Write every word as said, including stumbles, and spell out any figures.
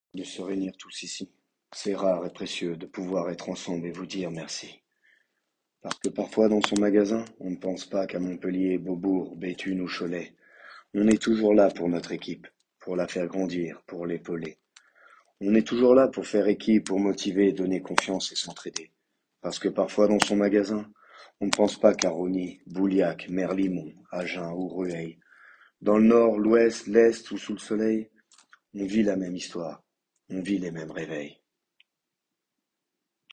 de se réunir tous ici. C'est rare et précieux de pouvoir être ensemble et vous dire merci. Parce que parfois dans son magasin, on ne pense pas qu'à Montpellier, Beaubourg, Béthune ou Cholet. On est toujours là pour notre équipe, pour la faire grandir, pour l'épauler. On est toujours là pour faire équipe, pour motiver, donner confiance et s'entraider. Parce que parfois dans son magasin, on ne pense pas qu'à Rosny, Bouliac, Merlimont, Agen ou Rueil. Dans le nord, l'ouest, l'est ou sous le soleil, on vit la même histoire, on vit les mêmes réveils.